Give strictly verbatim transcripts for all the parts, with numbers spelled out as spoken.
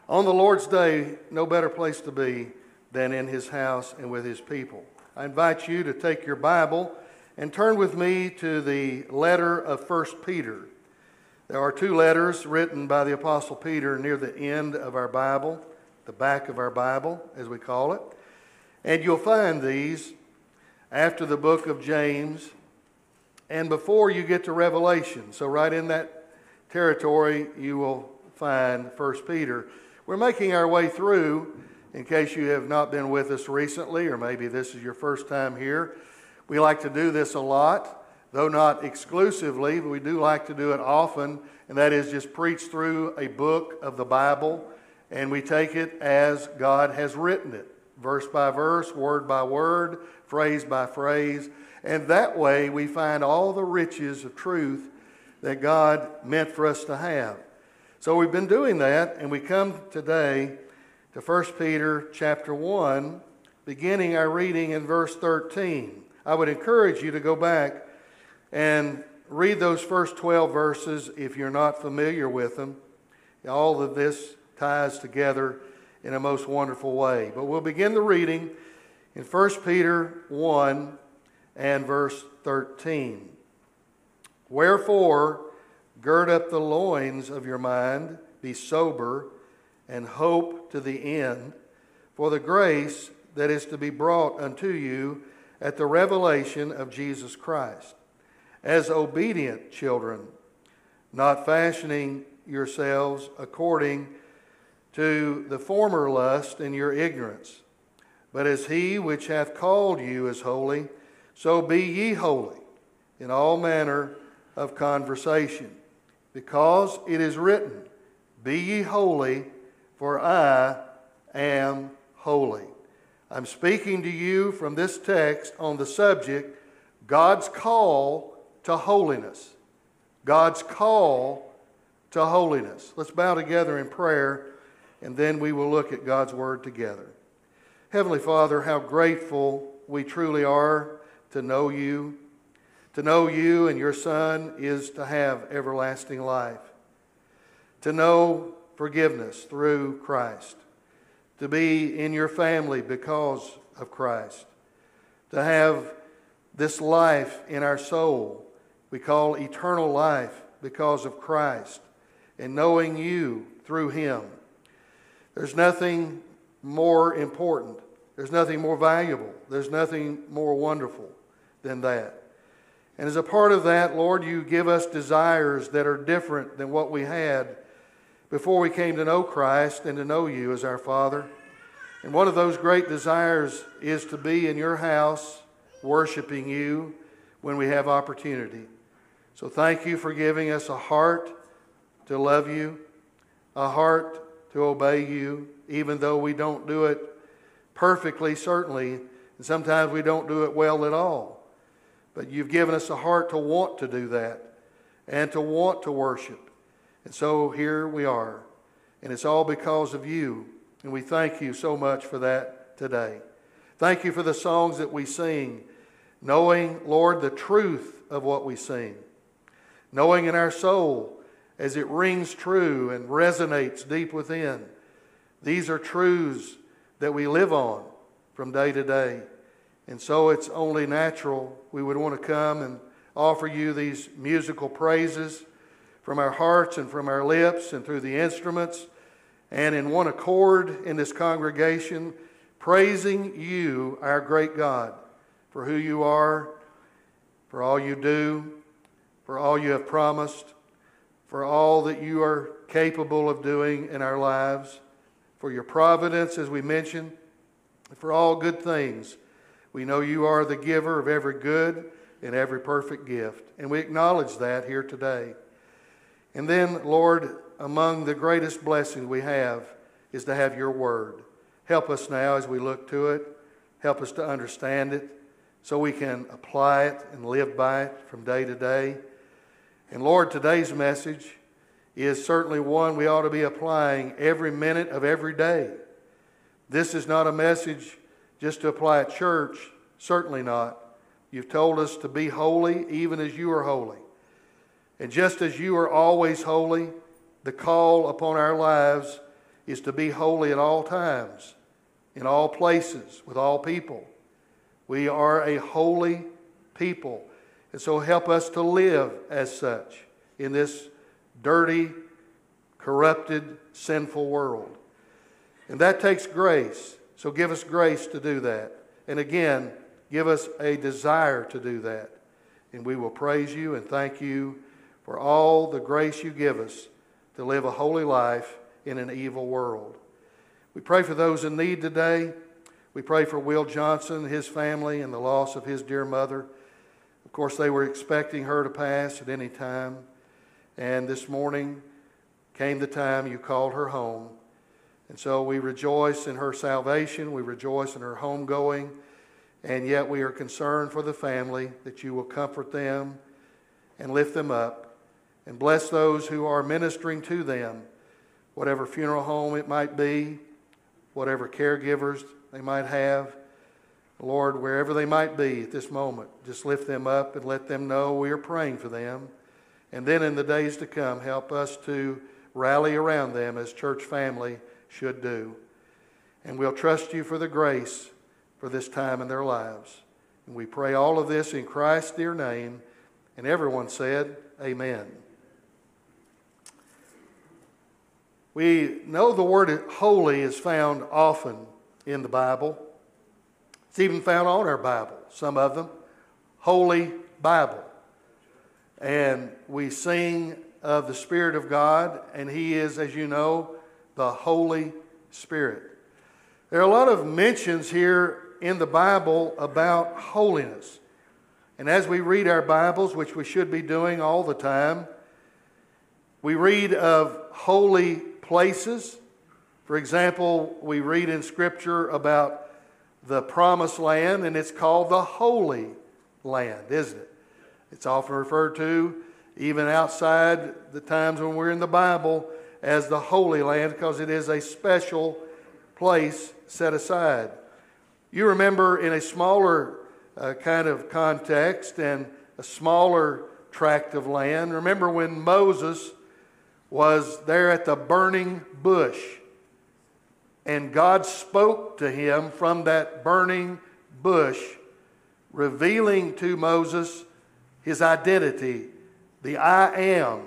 On the Lord's Day, no better place to be than in His house and with His people. I invite you to take your Bible and turn with me to the letter of First Peter. There are two letters written by the Apostle Peter near the end of our Bible, the back of our Bible, as we call it. And you'll find these after the book of James and before you get to Revelation. So right in that territory, you will find First Peter. We're making our way through, in case you have not been with us recently, or maybe this is your first time here. We like to do this a lot, though not exclusively, but we do like to do it often, and that is just preach through a book of the Bible, and we take it as God has written it, verse by verse, word by word, phrase by phrase, and that way we find all the riches of truth that God meant for us to have. So we've been doing that, and we come today to First Peter chapter one, beginning our reading in verse thirteen. I would encourage you to go back and read those first twelve verses if you're not familiar with them. All of this ties together in a most wonderful way. But we'll begin the reading in First Peter one and verse thirteen. Wherefore, gird up the loins of your mind, be sober, and hope to the end for the grace that is to be brought unto you at the revelation of Jesus Christ, as obedient children, not fashioning yourselves according to the former lust in your ignorance, but as he which hath called you is holy, so be ye holy in all manner of conversation. Because it is written, be ye holy, for I am holy. I'm speaking to you from this text on the subject, God's call to holiness. God's call to holiness. Let's bow together in prayer, and then we will look at God's Word together. Heavenly Father, how grateful we truly are to know you. To know you and your Son is to have everlasting life. To know forgiveness through Christ. To be in your family because of Christ. To have this life in our soul we call eternal life because of Christ. And knowing you through Him. There's nothing more important. There's nothing more valuable. There's nothing more wonderful than that. And as a part of that, Lord, you give us desires that are different than what we had before we came to know Christ and to know you as our Father. And one of those great desires is to be in your house worshiping you when we have opportunity. So thank you for giving us a heart to love you, a heart to obey you, even though we don't do it perfectly, certainly, and sometimes we don't do it well at all. But you've given us a heart to want to do that and to want to worship. And so here we are. And it's all because of you. And we thank you so much for that today. Thank you for the songs that we sing, knowing, Lord, the truth of what we sing. Knowing in our soul as it rings true and resonates deep within. These are truths that we live on from day to day. And so it's only natural we would want to come and offer you these musical praises from our hearts and from our lips and through the instruments and in one accord in this congregation, praising you, our great God, for who you are, for all you do, for all you have promised, for all that you are capable of doing in our lives, for your providence, as we mentioned, for all good things. We know you are the giver of every good and every perfect gift. And we acknowledge that here today. And then, Lord, among the greatest blessings we have is to have your word. Help us now as we look to it. Help us to understand it so we can apply it and live by it from day to day. And Lord, today's message is certainly one we ought to be applying every minute of every day. This is not a message just to apply at church, certainly not. You've told us to be holy even as you are holy. And just as you are always holy, the call upon our lives is to be holy at all times, in all places, with all people. We are a holy people. And so help us to live as such in this dirty, corrupted, sinful world. And that takes grace. So give us grace to do that. And again, give us a desire to do that. And we will praise you and thank you for all the grace you give us to live a holy life in an evil world. We pray for those in need today. We pray for Will Johnson, his family, and the loss of his dear mother. Of course, they were expecting her to pass at any time. And this morning came the time you called her home. And so we rejoice in her salvation. We rejoice in her homegoing. And yet we are concerned for the family, that you will comfort them and lift them up and bless those who are ministering to them, whatever funeral home it might be, whatever caregivers they might have. Lord, wherever they might be at this moment, just lift them up and let them know we are praying for them. And then in the days to come, help us to rally around them as church family should do. And we'll trust you for the grace for this time in their lives. And we pray all of this in Christ's dear name. And everyone said, amen. We know the word holy is found often in the Bible. It's even found on our Bible, some of them. Holy Bible. And we sing of the Spirit of God, and He is, as you know, the Holy Spirit. There are a lot of mentions here in the Bible about holiness. And as we read our Bibles, which we should be doing all the time, we read of holy places. For example, we read in Scripture about the Promised Land, and it's called the Holy Land, isn't it? It's often referred to, even outside the times when we're in the Bible, as the Holy Land, because it is a special place set aside. You remember in a smaller uh, kind of context and a smaller tract of land, remember when Moses was there at the burning bush, and God spoke to him from that burning bush, revealing to Moses his identity, the I am.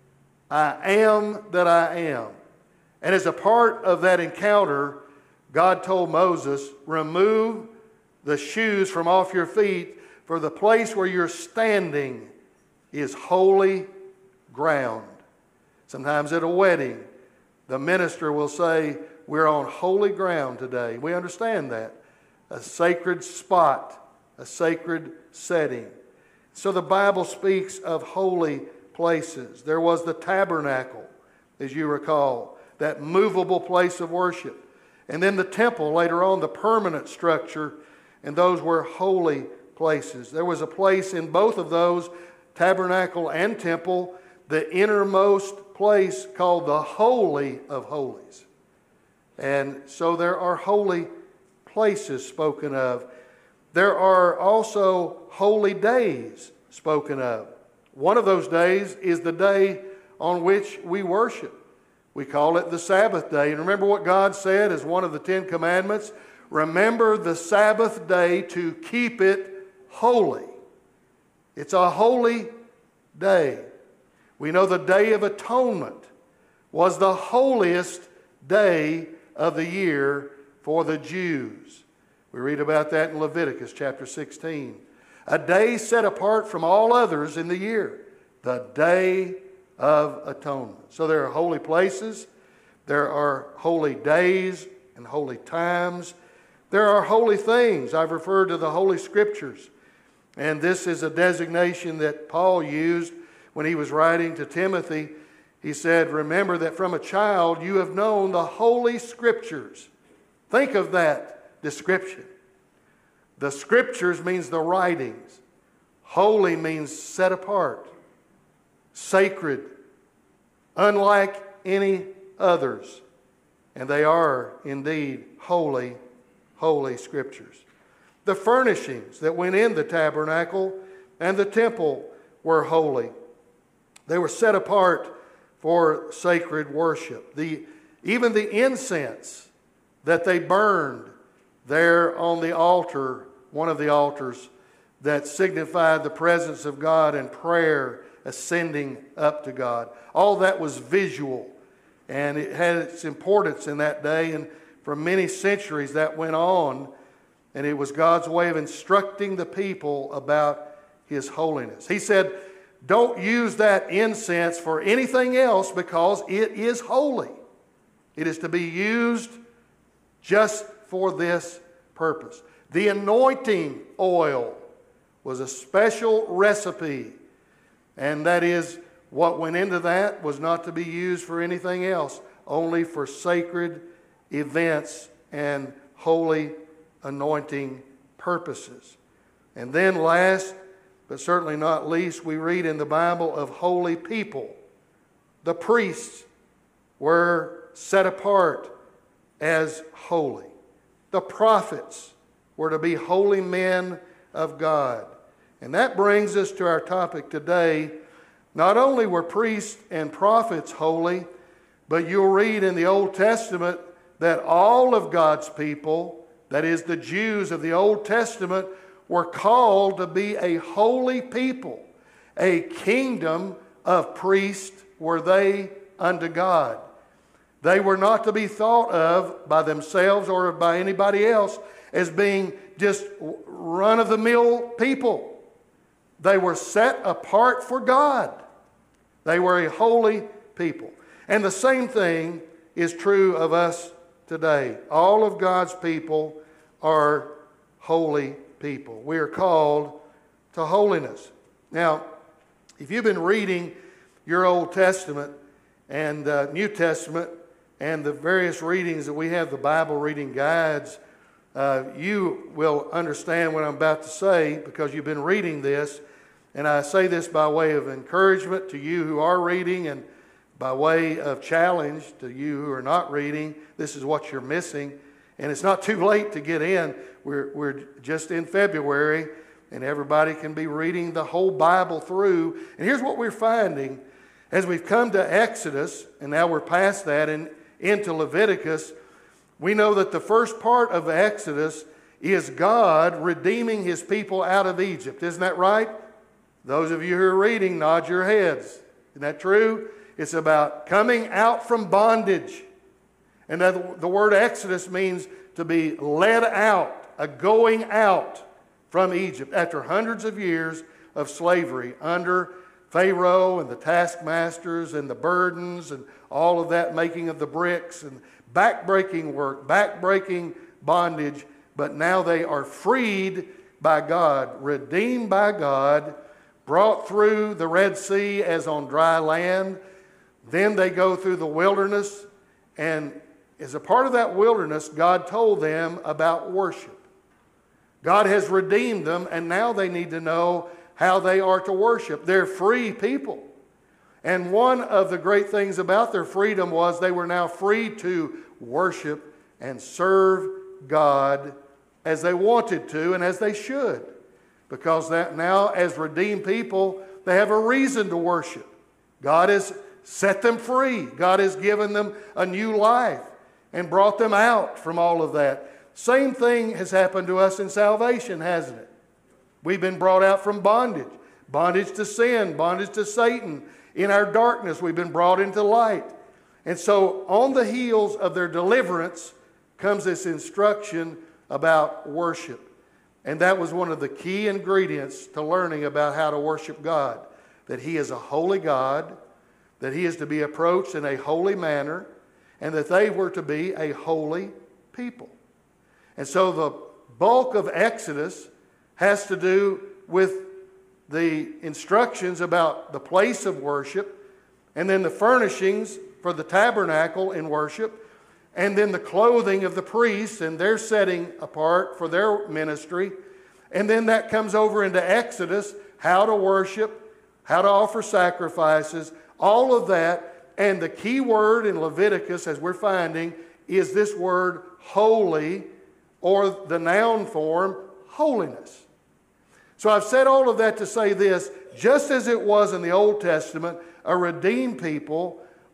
I am that I am. And as a part of that encounter, God told Moses, remove the shoes from off your feet, for the place where you're standing is holy ground. Sometimes at a wedding, the minister will say, we're on holy ground today. We understand that. A sacred spot, a sacred setting. So the Bible speaks of holy places. There was the tabernacle, as you recall, that movable place of worship. And then the temple later on, the permanent structure, and those were holy places. There was a place in both of those, tabernacle and temple, the innermost place called the Holy of Holies. And so there are holy places spoken of. There are also holy days spoken of. One of those days is the day on which we worship. We call it the Sabbath day. And remember what God said as one of the Ten Commandments? Remember the Sabbath day to keep it holy. It's a holy day. We know the Day of Atonement was the holiest day of the year for the Jews. We read about that in Leviticus chapter sixteen. A day set apart from all others in the year. The Day of Atonement. So there are holy places. There are holy days and holy times. There are holy things. I've referred to the Holy Scriptures. And this is a designation that Paul used when he was writing to Timothy. He said, remember that from a child you have known the Holy Scriptures. Think of that description. The Scriptures means the writings. Holy means set apart, sacred, unlike any others. And they are indeed holy, holy Scriptures. The furnishings that went in the tabernacle and the temple were holy. They were set apart for sacred worship. The Even the incense that they burned there on the altar, one of the altars that signified the presence of God and prayer ascending up to God. All that was visual, and it had its importance in that day, and for many centuries that went on, and it was God's way of instructing the people about His holiness. He said, don't use that incense for anything else because it is holy. It is to be used just for this purpose. The anointing oil was a special recipe, and that is what went into that was not to be used for anything else, only for sacred events and holy anointing purposes. And then last, but certainly not least, we read in the Bible of holy people. The priests were set apart as holy. The prophets were to be holy men of God. And that brings us to our topic today. Not only were priests and prophets holy, but you'll read in the Old Testament that all of God's people, that is the Jews of the Old Testament, were called to be a holy people. A kingdom of priests were they unto God. They were not to be thought of by themselves or by anybody else as being just run-of-the-mill people. They were set apart for God. They were a holy people. And the same thing is true of us today. All of God's people are holy people. We are called to holiness. Now, if you've been reading your Old Testament and uh, New Testament and the various readings that we have, the Bible reading guides, uh, you will understand what I'm about to say because you've been reading this. And I say this by way of encouragement to you who are reading and by way of challenge to you who are not reading. This is what you're missing. And it's not too late to get in. We're, we're just in February, and everybody can be reading the whole Bible through. And here's what we're finding. As we've come to Exodus, and now we're past that and into Leviticus, we know that the first part of Exodus is God redeeming His people out of Egypt. Isn't that right? Those of you who are reading, nod your heads. Isn't that true? It's about coming out from bondage. And that the word Exodus means to be led out, a going out from Egypt after hundreds of years of slavery under Pharaoh and the taskmasters and the burdens and all of that making of the bricks and backbreaking work, backbreaking bondage. But now they are freed by God, redeemed by God, brought through the Red Sea as on dry land. Then they go through the wilderness, and as a part of that wilderness, God told them about worship. God has redeemed them, and now they need to know how they are to worship. They're free people. And one of the great things about their freedom was they were now free to worship and serve God as they wanted to and as they should. Because that now, as redeemed people, they have a reason to worship. God has set them free. God has given them a new life and brought them out from all of that. Same thing has happened to us in salvation, hasn't it? We've been brought out from bondage. Bondage to sin, bondage to Satan. In our darkness, we've been brought into light. And so on the heels of their deliverance comes this instruction about worship. And that was one of the key ingredients to learning about how to worship God. That He is a holy God, that He is to be approached in a holy manner, and that they were to be a holy people. And so the bulk of Exodus has to do with the instructions about the place of worship, and then the furnishings for the tabernacle in worship, and then the clothing of the priests and their setting apart for their ministry. And then that comes over into Exodus, how to worship, how to offer sacrifices, all of that. And the key word in Leviticus, as we're finding, is this word holy, or the noun form, holiness. So I've said all of that to say this: just as it was in the Old Testament, a redeemed people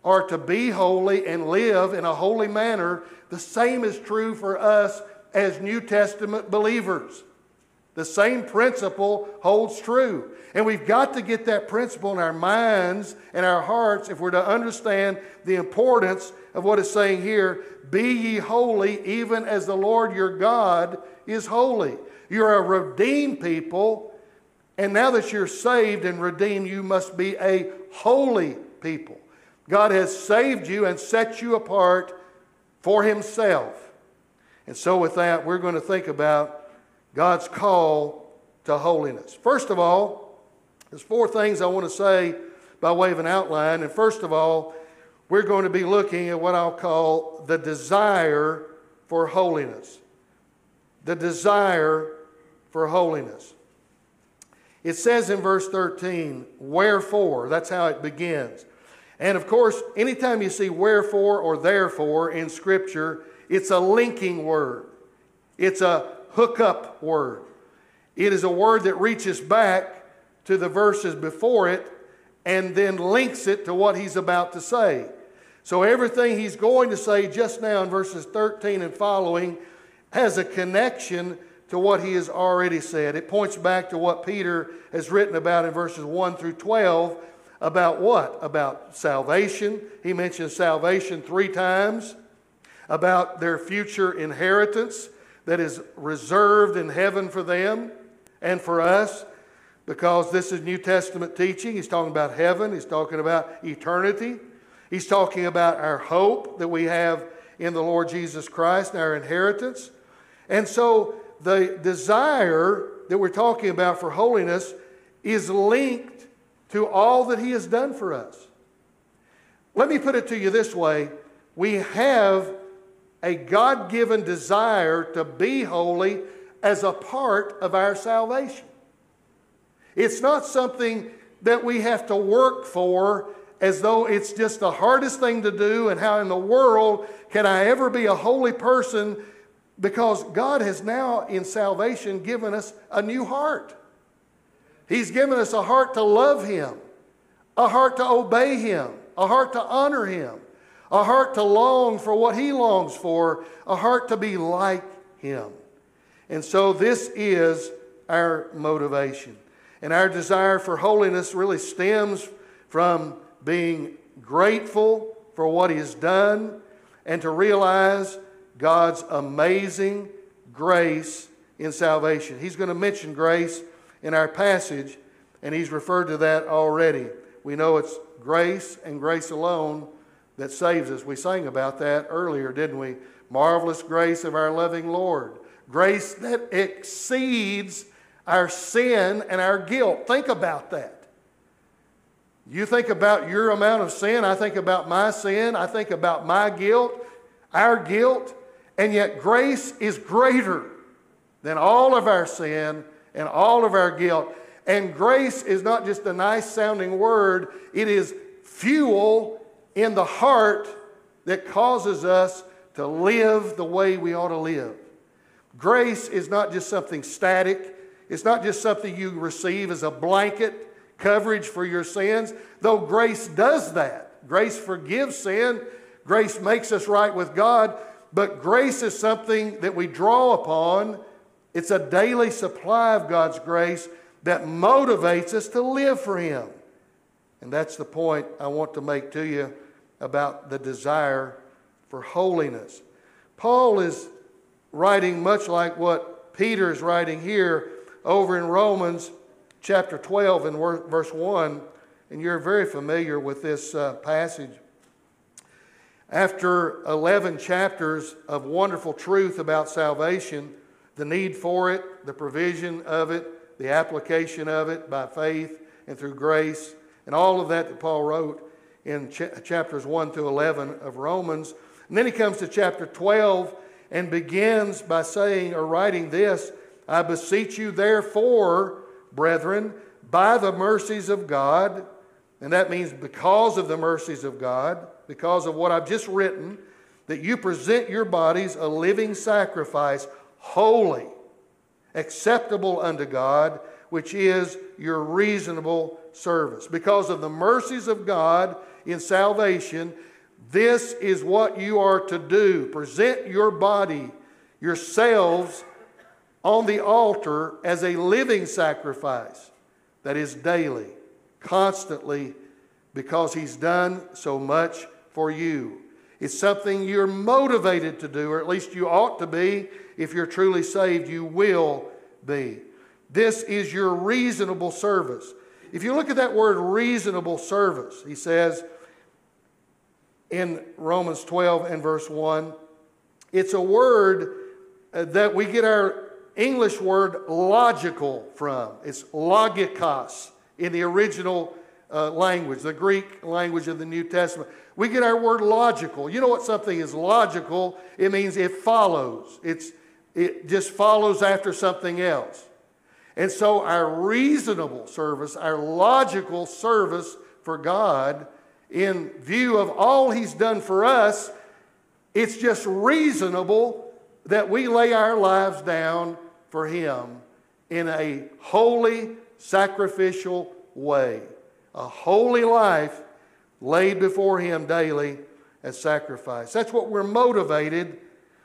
are to be holy and live in a holy manner, the same is true for us as New Testament believers. The same principle holds true. And we've got to get that principle in our minds and our hearts if we're to understand the importance of what it's saying here. Be ye holy, even as the Lord your God is holy. You're a redeemed people, and now that you're saved and redeemed, you must be a holy people. God has saved you and set you apart for Himself. And so with that, we're going to think about God's call to holiness. First of all, there's four things I want to say by way of an outline. And first of all, we're going to be looking at what I'll call the desire for holiness. The desire for holiness. It says in verse thirteen, wherefore. That's how it begins. And of course, anytime you see wherefore or therefore in Scripture, it's a linking word. It's a hookup word. It is a word that reaches back to the verses before it and then links it to what he's about to say. So everything he's going to say just now in verses thirteen and following has a connection to what he has already said. It points back to what Peter has written about in verses one through twelve. About what? About salvation. He mentions salvation three times. About their future inheritance that is reserved in heaven for them and for us, because this is New Testament teaching. He's talking about heaven. He's talking about eternity. He's talking about our hope that we have in the Lord Jesus Christ and our inheritance. And so the desire that we're talking about for holiness is linked to all that He has done for us. Let me put it to you this way. We have a God-given desire to be holy as a part of our salvation. It's not something that we have to work for as though it's just the hardest thing to do, and how in the world can I ever be a holy person, because God has now in salvation given us a new heart. He's given us a heart to love Him, a heart to obey Him, a heart to honor Him, a heart to long for what He longs for, a heart to be like Him. And so this is our motivation. And our desire for holiness really stems from being grateful for what He has done and to realize God's amazing grace in salvation. He's going to mention grace in our passage, and he's referred to that already. We know it's grace and grace alone that saves us. We sang about that earlier, didn't we? Marvelous grace of our loving Lord. Grace that exceeds our sin and our guilt. Think about that. You think about your amount of sin, I think about my sin, I think about my guilt, our guilt, and yet grace is greater than all of our sin and all of our guilt. And grace is not just a nice sounding word, it is fuel in the heart that causes us to live the way we ought to live. Grace is not just something static. It's not just something you receive as a blanket coverage for your sins, though grace does that. Grace forgives sin. Grace makes us right with God. But grace is something that we draw upon. It's a daily supply of God's grace that motivates us to live for Him. And that's the point I want to make to you about the desire for holiness. Paul is writing much like what Peter is writing here over in Romans chapter twelve and verse one. And you're very familiar with this uh, passage. After eleven chapters of wonderful truth about salvation, the need for it, the provision of it, the application of it by faith and through grace, and all of that that Paul wrote in ch- chapters one through eleven of Romans. And then he comes to chapter twelve and begins by saying or writing this: I beseech you therefore, brethren, by the mercies of God. And that means because of the mercies of God, because of what I've just written, that you present your bodies a living sacrifice, holy, acceptable unto God, which is your reasonable service. Because of the mercies of God in salvation, this is what you are to do. Present your body, yourselves, on the altar as a living sacrifice, that is daily, constantly, because He's done so much for you. It's something you're motivated to do, or at least you ought to be. If you're truly saved, you will be. This is your reasonable service. If you look at that word reasonable service, he says in Romans twelve and verse one, it's a word that we get our English word logical from. It's logikos in the original uh, language, the Greek language of the New Testament. We get our word logical. You know what something is logical? It means it follows. It's, it just follows after something else. And so our reasonable service, our logical service for God, in view of all He's done for us, it's just reasonable that we lay our lives down for Him in a holy, sacrificial way. A holy life laid before Him daily as sacrifice. That's what we're motivated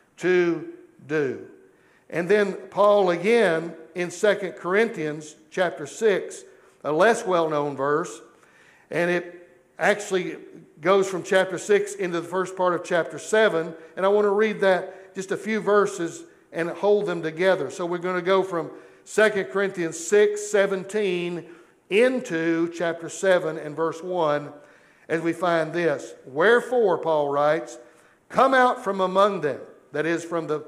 to do. And then Paul again in Second Corinthians chapter six, a less well-known verse, and it actually goes from chapter six into the first part of chapter seven, and I want to read that, just a few verses, and hold them together. So we're going to go from Second Corinthians six seventeen into chapter seven and verse one as we find this. Wherefore, Paul writes, come out from among them, that is, from the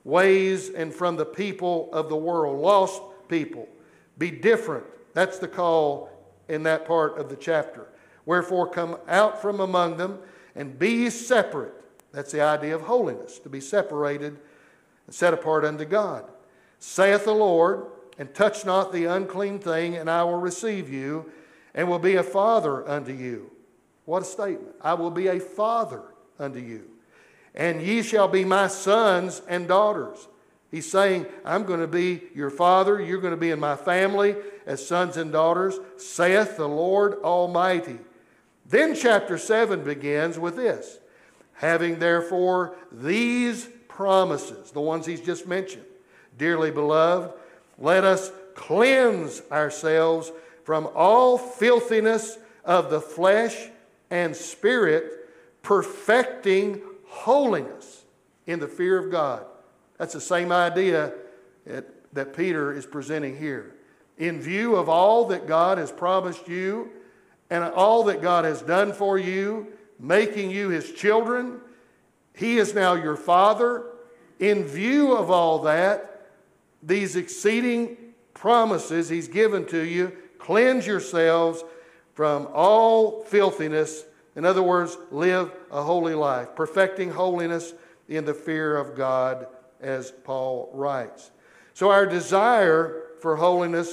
ways and from the people of the world, lost people. Be different. That's the call in that part of the chapter. Wherefore, come out from among them and be ye separate. That's the idea of holiness, to be separated and set apart unto God. Saith the Lord, and touch not the unclean thing, and I will receive you, and will be a father unto you. What a statement. I will be a father unto you. And ye shall be my sons and daughters. He's saying, I'm going to be your father. You're going to be in my family as sons and daughters, saith the Lord Almighty. Then chapter seven begins with this. Having therefore these promises, the ones he's just mentioned, dearly beloved, let us cleanse ourselves from all filthiness of the flesh and spirit, perfecting holiness in the fear of God. That's the same idea that, that Peter is presenting here. In view of all that God has promised you and all that God has done for you, making you His children, He is now your Father. In view of all that, these exceeding promises He's given to you, cleanse yourselves from all filthiness. In other words, live a holy life, perfecting holiness in the fear of God, as Paul writes. So our desire for holiness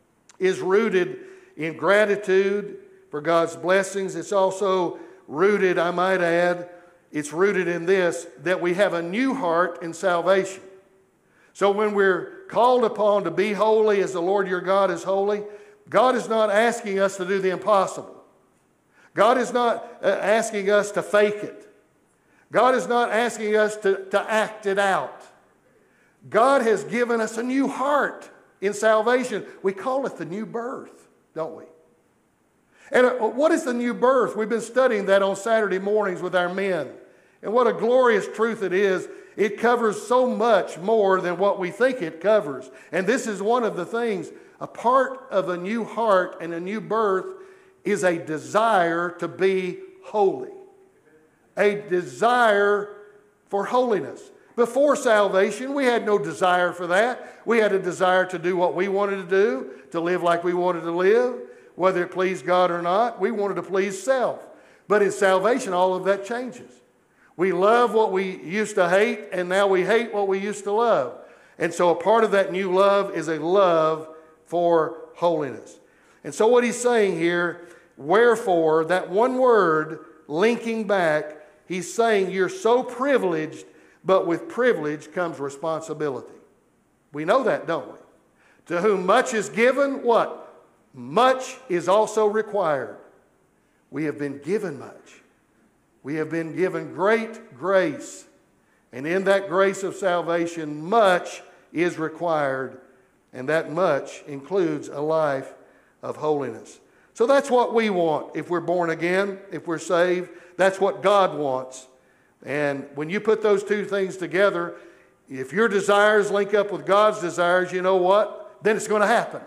is rooted in gratitude for God's blessings. It's also rooted, I might add, it's rooted in this, that we have a new heart in salvation. So when we're called upon to be holy as the Lord your God is holy, God is not asking us to do the impossible. God is not asking us to fake it. God is not asking us to, to act it out. God has given us a new heart in salvation. We call it the new birth, don't we? And what is the new birth? We've been studying that on Saturday mornings with our men. And what a glorious truth it is. It covers so much more than what we think it covers. And this is one of the things. A part of a new heart and a new birth is a desire to be holy. A desire for holiness. Before salvation, we had no desire for that. We had a desire to do what we wanted to do, to live like we wanted to live, whether it pleased God or not. We wanted to please self. But in salvation, all of that changes. We love what we used to hate, and now we hate what we used to love. And so a part of that new love is a love for holiness. And so what he's saying here, wherefore, that one word linking back, he's saying you're so privileged, but with privilege comes responsibility. We know that, don't we? To whom much is given, what? much is also required. We have been given much. We have been given great grace. And in that grace of salvation, much is required. And that much includes a life of holiness. So that's what we want if we're born again, if we're saved. That's what God wants. And when you put those two things together, if your desires link up with God's desires, you know what? Then it's going to happen.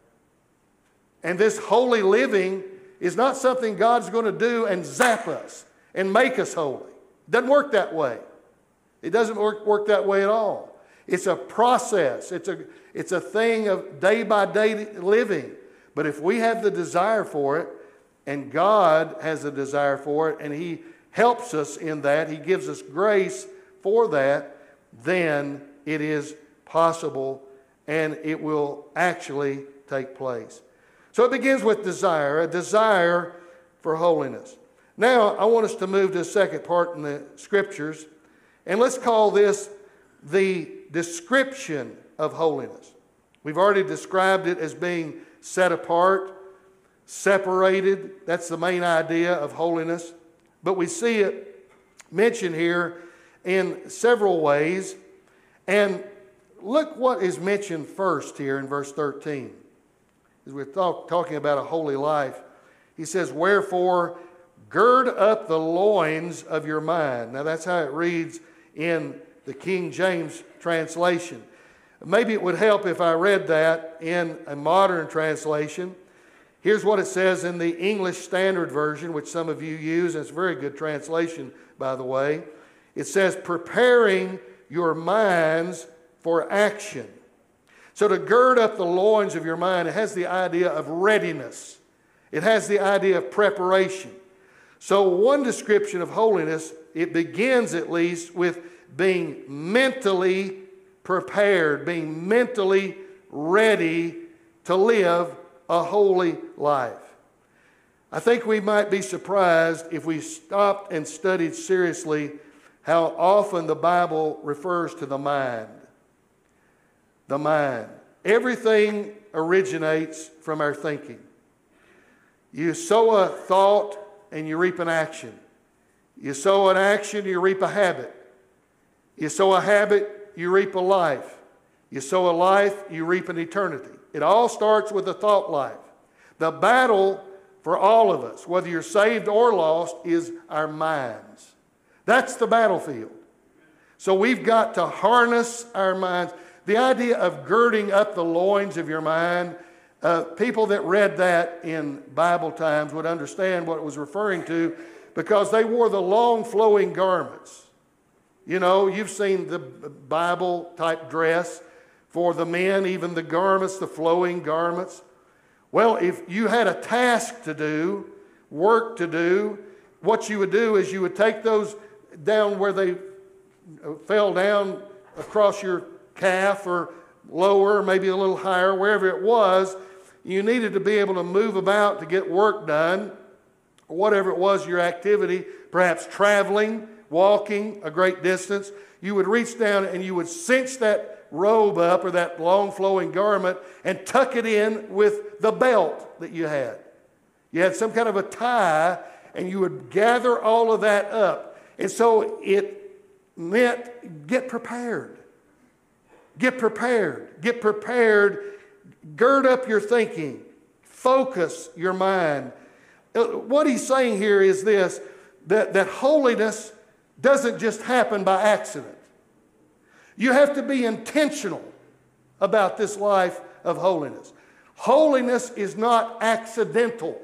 And this holy living is not something God's going to do and zap us and make us holy. It doesn't work that way. It doesn't work, work that way at all. It's a process. It's a, it's a thing of day-by-day living. But if we have the desire for it, and God has a desire for it, and He helps us in that, He gives us grace for that, then it is possible and it will actually take place. So it begins with desire, a desire for holiness. Now, I want us to move to the second part in the Scriptures, and let's call this the description of holiness. We've already described it as being set apart, separated. That's the main idea of holiness. But we see it mentioned here in several ways. And look what is mentioned first here in verse thirteen. As we're talk, talking about a holy life, he says, "Wherefore, gird up the loins of your mind." Now that's how it reads in the King James translation. Maybe it would help if I read that in a modern translation. Here's what it says in the English Standard Version, which some of you use, and it's a very good translation, by the way. It says, "Preparing your minds for action." So to gird up the loins of your mind, it has the idea of readiness. It has the idea of preparation. So one description of holiness, it begins at least with being mentally prepared, being mentally ready to live a holy life. I think we might be surprised if we stopped and studied seriously how often the Bible refers to the mind. The mind. Everything originates from our thinking. You sow a thought and you reap an action. You sow an action, you reap a habit. You sow a habit, you reap a life. You sow a life, you reap an eternity. It all starts with a thought life. The battle for all of us, whether you're saved or lost, is our minds. That's the battlefield. So we've got to harness our minds. The idea of girding up the loins of your mind, uh, people that read that in Bible times would understand what it was referring to, because they wore the long flowing garments. You know, you've seen the Bible type dress for the men, even the garments, the flowing garments. Well, if you had a task to do, work to do, what you would do is you would take those down where they fell down across your calf or lower, maybe a little higher, wherever it was. You needed to be able to move about to get work done, or whatever it was your activity, perhaps traveling, walking a great distance. You would reach down and you would cinch that robe up or that long flowing garment and tuck it in with the belt that you had. You had some kind of a tie and you would gather all of that up. And so it meant get prepared. Get prepared. Get prepared. Gird up your thinking. Focus your mind. What he's saying here is this, that, that holiness doesn't just happen by accident. You have to be intentional about this life of holiness. Holiness is not accidental.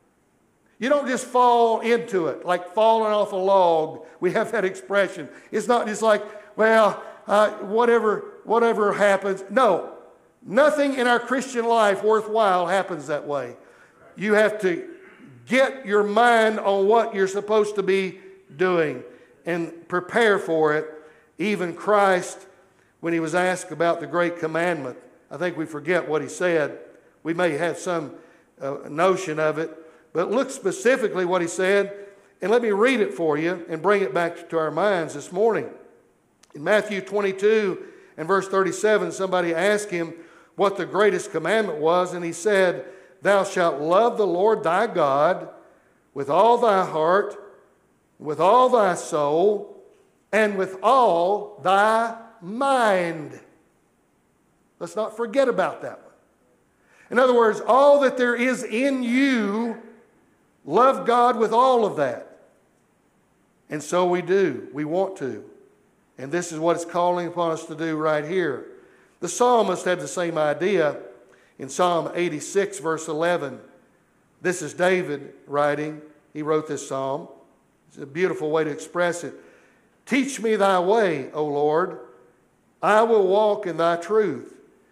You don't just fall into it like falling off a log. We have that expression. It's not just like, well, uh, whatever, whatever happens. No, nothing in our Christian life worthwhile happens that way. You have to get your mind on what you're supposed to be doing and prepare for it. Even Christ, when he was asked about the great commandment, I think we forget what he said. We may have some uh, notion of it, but look specifically what he said, and let me read it for you and bring it back to our minds this morning. In Matthew twenty-two and verse thirty-seven, somebody asked him what the greatest commandment was, and he said, Thou shalt love the Lord thy God with all thy heart, with all thy soul, and with all thy mind. Let's not forget about that one. In other words, all that there is in you, love God with all of that. And so we do. We want to. And this is what it's calling upon us to do right here. The psalmist had the same idea in Psalm eighty-six, verse eleven. This is David writing. He wrote this psalm. It's a beautiful way to express it. Teach me thy way, O Lord. I will walk in thy truth.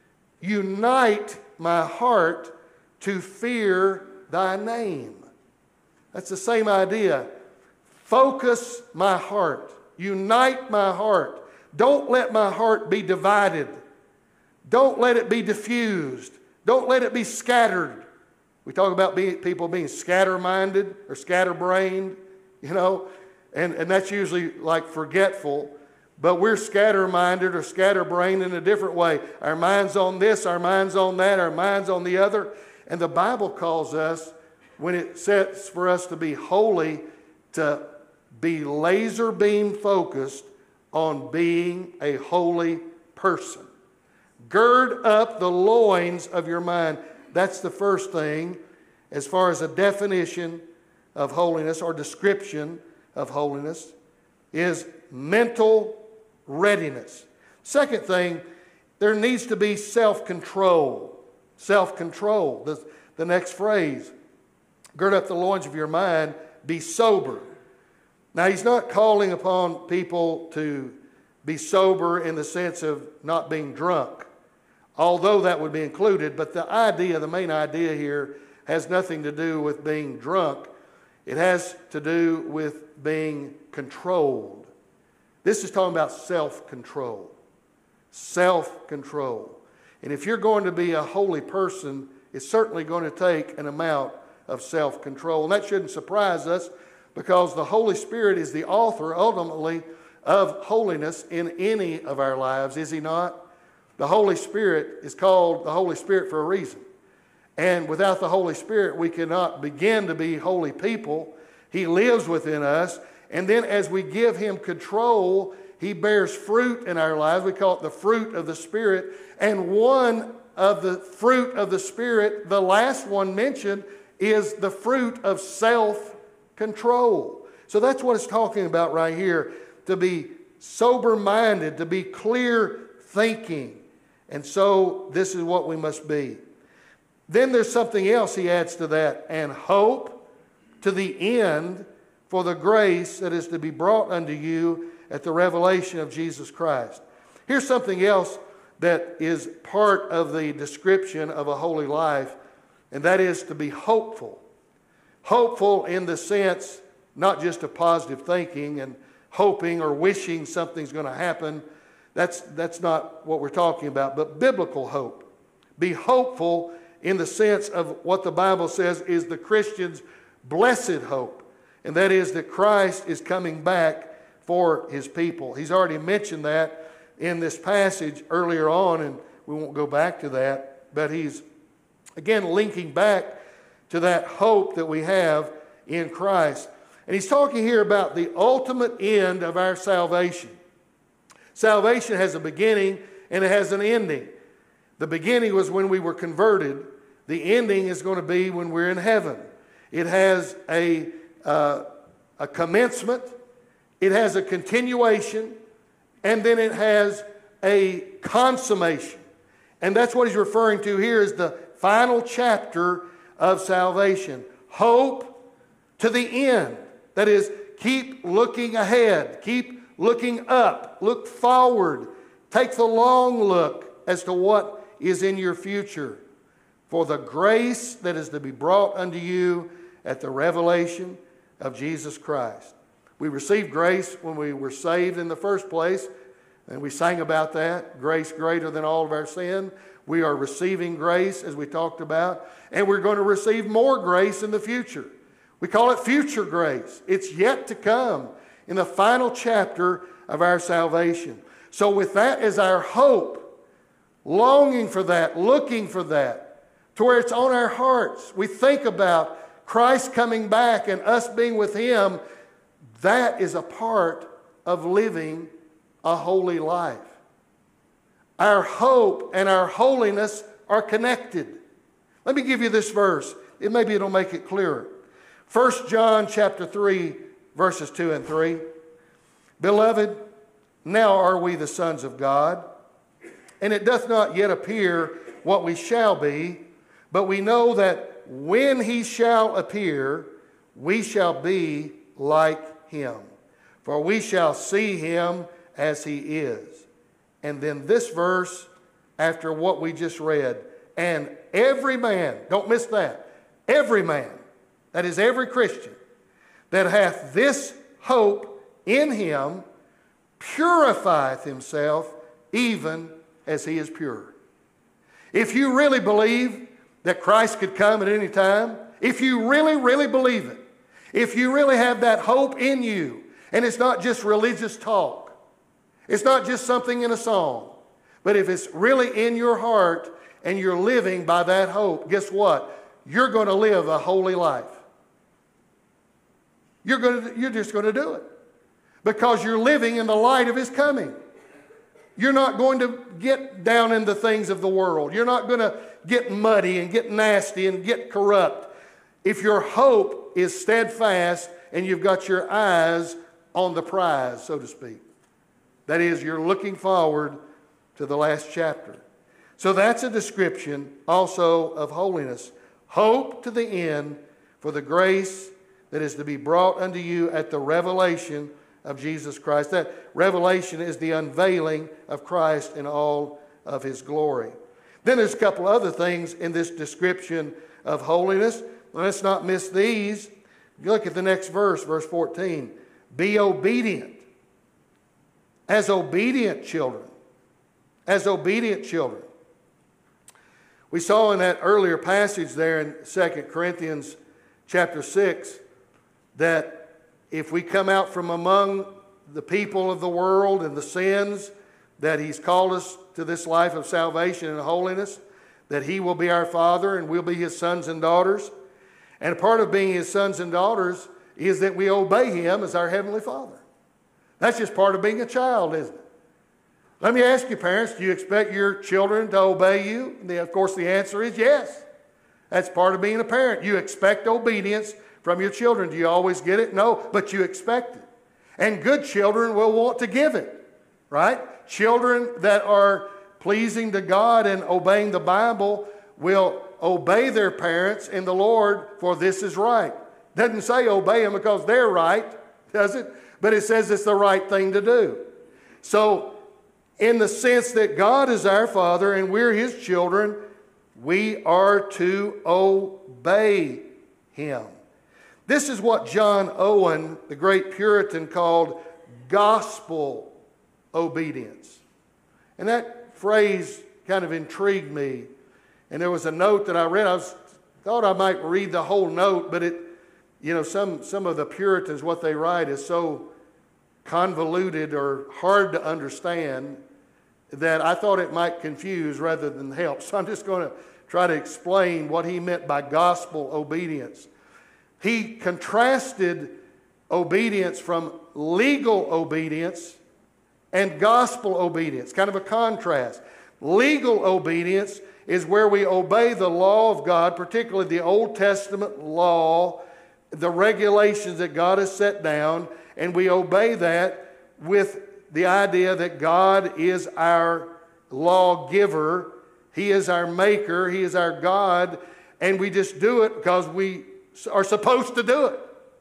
Unite my heart to fear thy name. That's the same idea. Focus my heart. Unite my heart. Don't let my heart be divided. Don't let it be diffused. Don't let it be scattered. We talk about being, people being scatter-minded or scatter-brained, you know, and, and that's usually like forgetful. But we're scatter-minded or scatter-brained in a different way. Our mind's on this, our mind's on that, our mind's on the other. And the Bible calls us, when it says for us to be holy, to be laser beam focused on being a holy person. Gird up the loins of your mind. That's the first thing as far as a definition of holiness or description of holiness is mental readiness. Second thing, there needs to be self-control. Self-control. The, the next phrase, gird up the loins of your mind, be sober. Now, he's not calling upon people to be sober in the sense of not being drunk, although that would be included. But the idea, the main idea here, has nothing to do with being drunk. It has to do with being controlled. This is talking about self-control. Self-control. And if you're going to be a holy person, it's certainly going to take an amount of self-control. And that shouldn't surprise us, because the Holy Spirit is the author, ultimately, of holiness in any of our lives, is He not? The Holy Spirit is called the Holy Spirit for a reason. And without the Holy Spirit, we cannot begin to be holy people. He lives within us. And then as we give Him control, He bears fruit in our lives. We call it the fruit of the Spirit. And one of the fruit of the Spirit, the last one mentioned, is the fruit of self-control. So that's what it's talking about right here. To be sober-minded, to be clear-thinking. And so this is what we must be. Then there's something else he adds to that. And hope to the end for the grace that is to be brought unto you at the revelation of Jesus Christ. Here's something else that is part of the description of a holy life, and that is to be hopeful. Hopeful in the sense, not just of positive thinking and hoping or wishing something's going to happen. That's, that's not what we're talking about, but biblical hope. Be hopeful in the sense of what the Bible says is the Christian's blessed hope, and that is that Christ is coming back for His people. He's already mentioned that in this passage earlier on, and we won't go back to that, but he's again linking back to that hope that we have in Christ. And he's talking here about the ultimate end of our salvation. Salvation has a beginning and it has an ending. The beginning was when we were converted. The ending is going to be when we're in heaven. It has a, uh, a commencement, it has a continuation, and then it has a consummation. And that's what he's referring to here is the final chapter of salvation. Hope to the end. That is, keep looking ahead. Keep looking up. Look forward. Take the long look as to what is in your future. For the grace that is to be brought unto you at the revelation of Jesus Christ. We received grace when we were saved in the first place, and we sang about that. Grace greater than all of our sin. We are receiving grace, as we talked about, and we're going to receive more grace in the future. We call it future grace. It's yet to come in the final chapter of our salvation. So with that as our hope, longing for that, looking for that, to where it's on our hearts. We think about Christ coming back and us being with Him. That is a part of living a holy life. Our hope and our holiness are connected. Let me give you this verse. It, maybe it'll make it clearer. First John chapter three, verses two and three. Beloved, now are we the sons of God, and it doth not yet appear what we shall be, but we know that when He shall appear, we shall be like Him. For we shall see Him as He is. And then this verse, after what we just read, and every man, don't miss that, every man, that is every Christian, that hath this hope in Him, purifieth himself even as He is pure. If you really believe that Christ could come at any time, if you really, really believe it, if you really have that hope in you, and it's not just religious talk, it's not just something in a song, but if it's really in your heart and you're living by that hope, guess what? You're going to live a holy life. You're going to, you're just going to do it because you're living in the light of His coming. You're not going to get down in the things of the world. You're not going to get muddy and get nasty and get corrupt. If your hope is steadfast and you've got your eyes on the prize, so to speak. That is, you're looking forward to the last chapter. So that's a description also of holiness. Hope to the end for the grace that is to be brought unto you at the revelation of Jesus Christ. That revelation is the unveiling of Christ in all of His glory. Then there's a couple other things in this description of holiness. Let's not miss these. Look at the next verse, verse fourteen. Be obedient. As obedient children. As obedient children. We saw in that earlier passage there in Second Corinthians chapter six that if we come out from among the people of the world and the sins, that He's called us to this life of salvation and holiness, that He will be our Father and we'll be His sons and daughters. And a part of being His sons and daughters is that we obey Him as our Heavenly Father. That's just part of being a child, isn't it? Let me ask you, parents, do you expect your children to obey you? And of course, the answer is yes. That's part of being a parent. You expect obedience from your children. Do you always get it? No, but you expect it. And good children will want to give it, right? Children that are pleasing to God and obeying the Bible will obey their parents in the Lord, for this is right. Doesn't say obey them because they're right, does it? But it says it's the right thing to do. So, in the sense that God is our Father and we're His children, we are to obey Him. This is what John Owen, the great Puritan, called gospel obedience. And that phrase kind of intrigued me. And there was a note that I read. I was, thought I might read the whole note, but it, you know, some, some of the Puritans, what they write is so convoluted or hard to understand that I thought it might confuse rather than help. So I'm just going to try to explain what he meant by gospel obedience. He contrasted obedience from legal obedience and gospel obedience, kind of a contrast. Legal obedience is where we obey the law of God, particularly the Old Testament law, the regulations that God has set down, and we obey that with the idea that God is our lawgiver, He is our maker, He is our God, and we just do it because we are supposed to do it.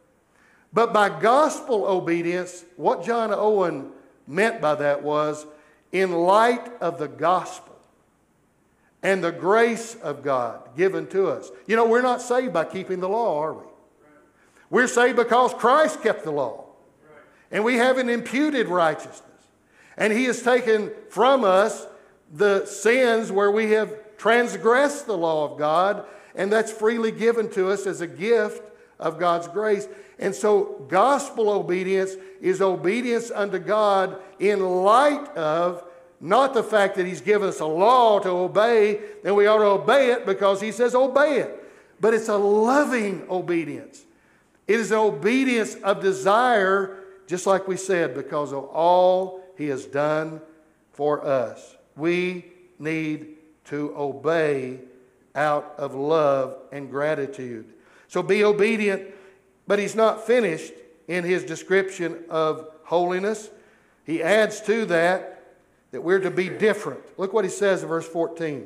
But by gospel obedience, what John Owen meant by that was, in light of the gospel and the grace of God given to us. You know, we're not saved by keeping the law, are we? We're saved because Christ kept the law. And we have an imputed righteousness. And He has taken from us the sins where we have transgressed the law of God, and that's freely given to us as a gift of God's grace. And so gospel obedience is obedience unto God in light of Not the fact that he's given us a law to obey, and we ought to obey it because he says obey it. But it's a loving obedience. It is an obedience of desire, just like we said, because of all he has done for us. We need to obey out of love and gratitude. So be obedient, but he's not finished in his description of holiness. He adds to that that we're to be different. Look what he says in verse fourteen.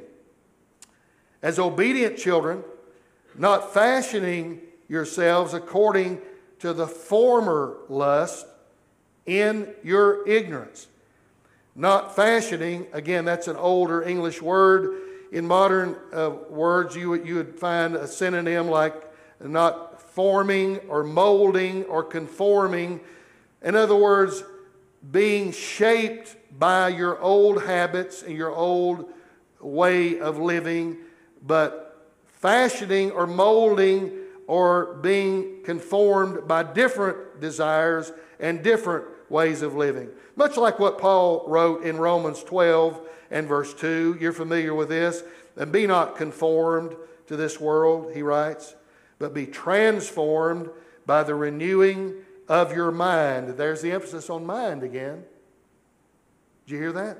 As obedient children, not fashioning yourselves according to the former lust in your ignorance. Not fashioning, again, that's an older English word. In modern uh, words, you would, you would find a synonym like not forming or molding or conforming. In other words, being shaped by your old habits and your old way of living, but fashioning or molding or being conformed by different desires and different ways of living. Much like what Paul wrote in Romans twelve and verse two. You're familiar with this. And be not conformed to this world, he writes, but be transformed by the renewing of your mind. There's the emphasis on mind again. Did you hear that?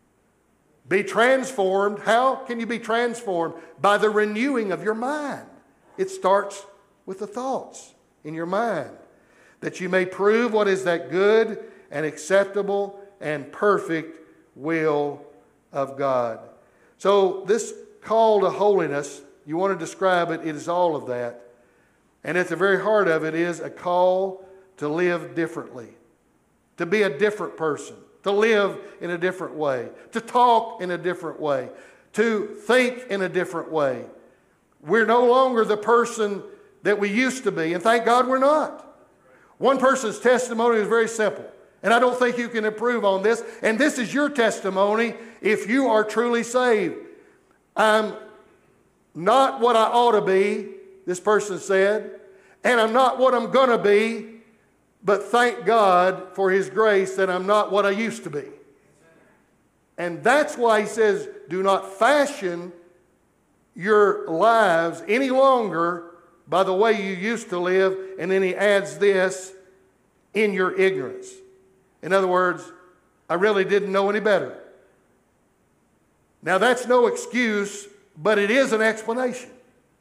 Be transformed. How can you be transformed? By the renewing of your mind. It starts with the thoughts in your mind. That you may prove what is that good and acceptable and perfect will of God. So this call to holiness, you want to describe it, it is all of that. And at the very heart of it is a call to live differently. To be a different person. To live in a different way. To talk in a different way. To think in a different way. We're no longer the person that we used to be. And thank God we're not. One person's testimony is very simple. And I don't think you can improve on this. And this is your testimony if you are truly saved. I'm not what I ought to be, this person said. And I'm not what I'm going to be. But thank God for His grace that I'm not what I used to be. And that's why he says, do not fashion your lives any longer by the way you used to live. And then he adds this, in your ignorance. In other words, I really didn't know any better. Now that's no excuse, but it is an explanation.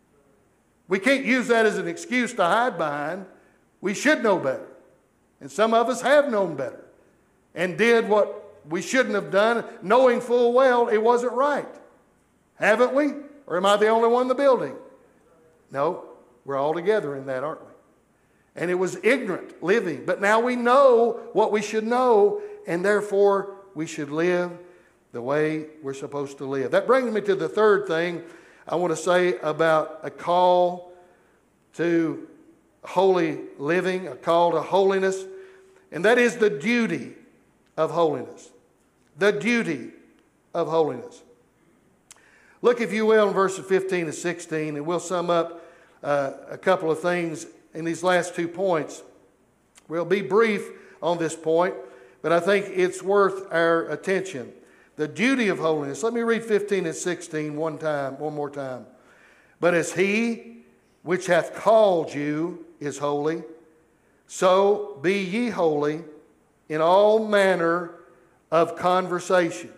We can't use that as an excuse to hide behind. We should know better. And some of us have known better and did what we shouldn't have done, knowing full well it wasn't right. Haven't we? Or am I the only one in the building? No, we're all together in that, aren't we? And it was ignorant living. But now we know what we should know, and therefore we should live the way we're supposed to live. That brings me to the third thing I want to say about a call to holy living, a call to holiness, and that is the duty of holiness. The duty of holiness. Look, if you will, in verses fifteen and sixteen, and we'll sum up uh, a couple of things in these last two points. We'll be brief on this point, but I think it's worth our attention. The duty of holiness. Let me read fifteen and sixteen one time, one more time. But as He which hath called you is holy, so be ye holy in all manner of conversation.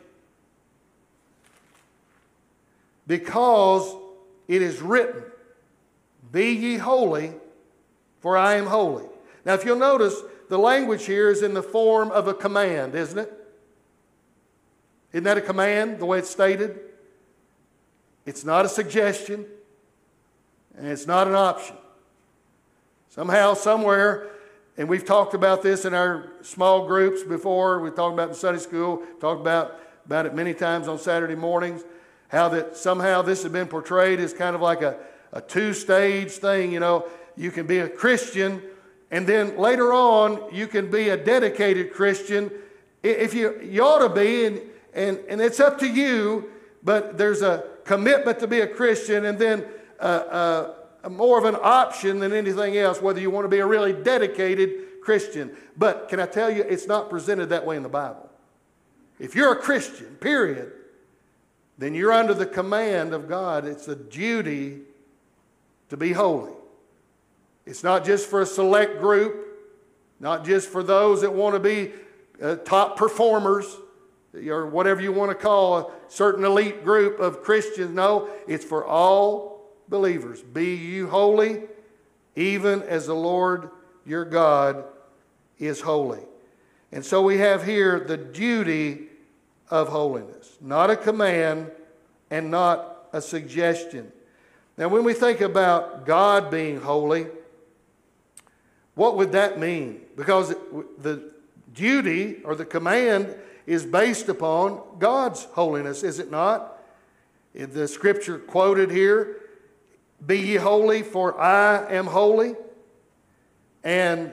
Because it is written, be ye holy, for I am holy. Now if you'll notice, the language here is in the form of a command, isn't it? Isn't that a command, the way it's stated? It's not a suggestion, and it's not an option. Somehow, somewhere, and we've talked about this in our small groups before, we've talked about it in Sunday school, talked about, about it many times on Saturday mornings, how that somehow this has been portrayed as kind of like a, a two-stage thing. You know, you can be a Christian, and then later on, you can be a dedicated Christian. If you, you ought to be, and, and, and it's up to you, but there's a commitment to be a Christian, and then uh, uh, more of an option than anything else, whether you want to be a really dedicated Christian. But can I tell you, it's not presented that way in the Bible. if you're a Christian, period, then you're under the command of God. It's a duty to be holy. It's not just for a select group, not just for those that want to be uh, top performers, or whatever you want to call a certain elite group of Christians. No, it's for all believers. Be you holy, even as the Lord your God is holy. And so we have here the duty of holiness, not a command and not a suggestion. Now, when we think about God being holy, what would that mean? Because the duty or the command is based upon God's holiness, is it not? In the scripture quoted here, be ye holy, for I am holy. And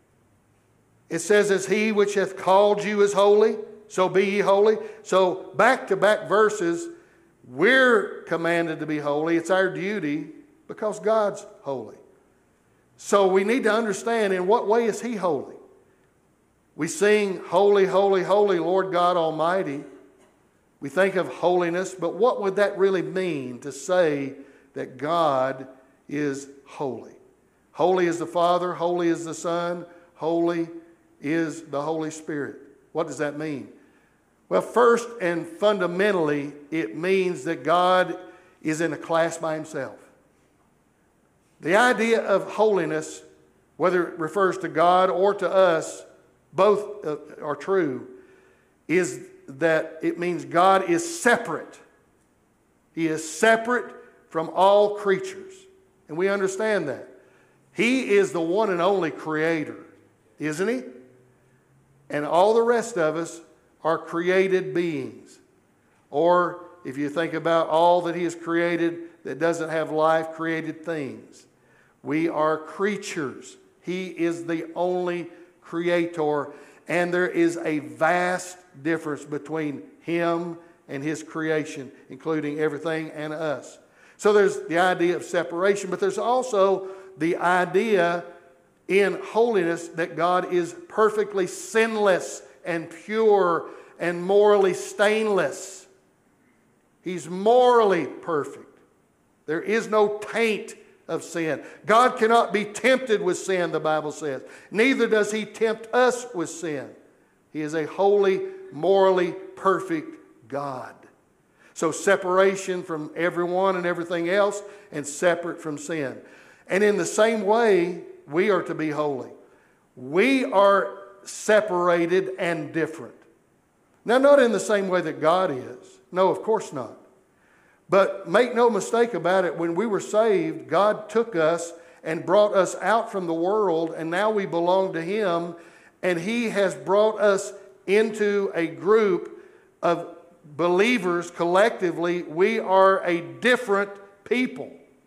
it says, as he which hath called you is holy, so be ye holy. So back-to-back verses, we're commanded to be holy. It's our duty because God's holy. So we need to understand, in what way is he holy? We sing, holy, holy, holy, Lord God Almighty. We think of holiness, but what would that really mean to say that God is holy? Holy is the Father, holy is the Son, holy is the Holy Spirit. What does that mean? Well, first and fundamentally, it means that God is in a class by himself. The idea of holiness, whether it refers to God or to us, both uh, are true, is that it means God is separate. He is separate from all creatures. And we understand that. He is the one and only creator, isn't he? And all the rest of us are created beings. Or if you think about all that he has created that doesn't have life, created things. We are creatures. He is the only creator, and there is a vast difference between him and his creation, including everything and us. So there's the idea of separation, but there's also the idea in holiness that God is perfectly sinless and pure and morally stainless. He's morally perfect. There is no taint of sin. God cannot be tempted with sin, the Bible says. Neither does he tempt us with sin. He is a holy, morally perfect God. So separation from everyone and everything else, and separate from sin. And in the same way, we are to be holy. We are separated and different. Now, not in the same way that God is. No, of course not. But make no mistake about it, when we were saved, God took us and brought us out from the world, and now we belong to him, and he has brought us into a group of believers collectively. We are a different people.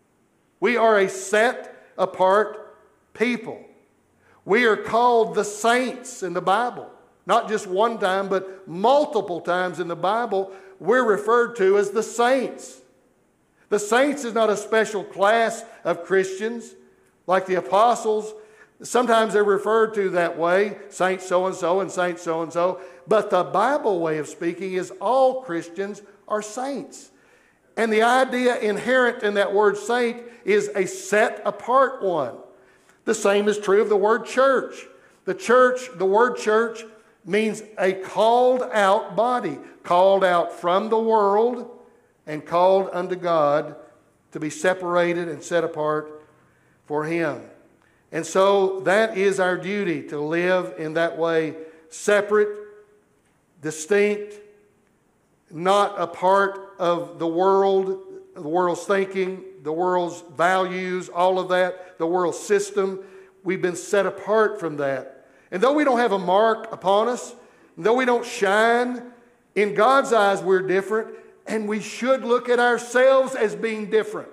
We are a set apart people. We are called the saints in the Bible. Not just one time, but multiple times in the Bible, we're referred to as the saints. The saints is not a special class of Christians like the apostles. Sometimes they're referred to that way, Saint so-and-so and Saint so-and-so. But the Bible way of speaking is all Christians are saints. And the idea inherent in that word saint is a set apart one. The same is true of the word church. The church, the word church, means a called out body, called out from the world and called unto God to be separated and set apart for him. And so that is our duty, to live in that way, separate, distinct, not a part of the world, the world's thinking, the world's values, all of that, the world's system. We've been set apart from that. And though we don't have a mark upon us, though we don't shine, in God's eyes we're different, and we should look at ourselves as being different.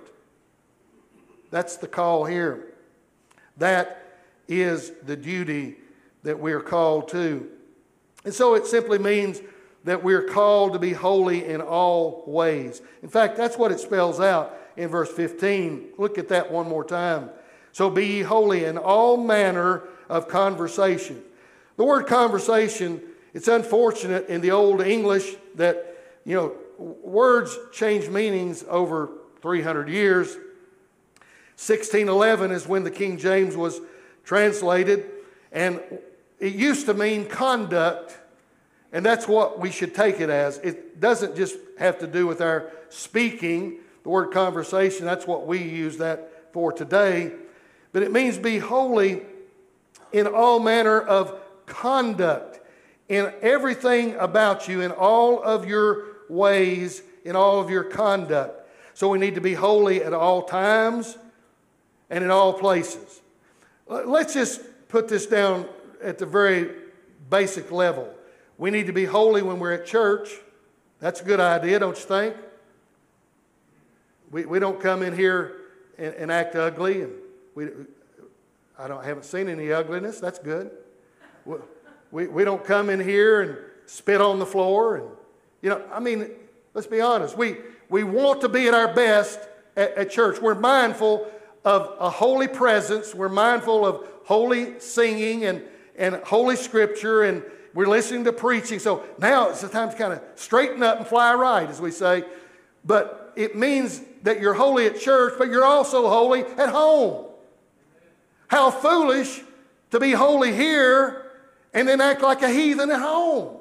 That's the call here. That is the duty that we are called to. And so it simply means that we're called to be holy in all ways. In fact, that's what it spells out in verse fifteen. Look at that one more time. So be ye holy in all manner of conversation. The word conversation It's unfortunate in the Old English that, you know, words change meanings over three hundred years. sixteen eleven is when the King James was translated, and it used to mean conduct, and that's what we should take it as. It doesn't just have to do with our speaking, the word conversation, that's what we use that for today, but it means be holy in all manner of conduct, in everything about you, in all of your ways, in all of your conduct. So we need to be holy at all times and in all places. Let's just put this down at the very basic level. We need to be holy when we're at church. That's a good idea, don't you think? We we don't come in here and, and act ugly, and we I don't haven't seen any ugliness. That's good. We, we we don't come in here and spit on the floor, and you know, I mean, let's be honest. We we want to be at our best at, at church. We're mindful of a holy presence. We're mindful of holy singing and, and holy scripture, and we're listening to preaching. So now it's the time to kind of straighten up and fly right, as we say. But it means that you're holy at church, but you're also holy at home. How foolish to be holy here and then act like a heathen at home.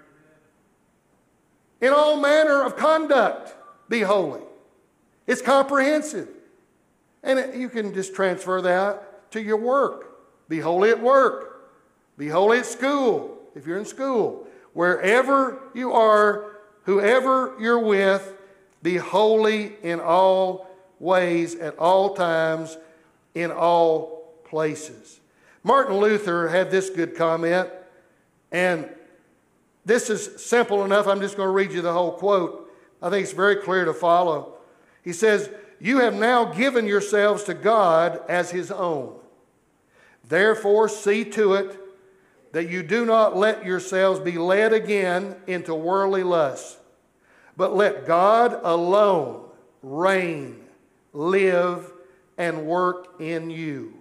In all manner of conduct, be holy. It's comprehensive. And it, you can just transfer that to your work. Be holy at work. Be holy at school, if you're in school. Wherever you are, whoever you're with, be holy in all ways, at all times, in all places. Martin Luther had this good comment, and this is simple enough. I'm just going to read you the whole quote. I think it's very clear to follow. He says, "You have now given yourselves to God as His own. Therefore, see to it that you do not let yourselves be led again into worldly lusts, but let God alone reign, live, and work in you.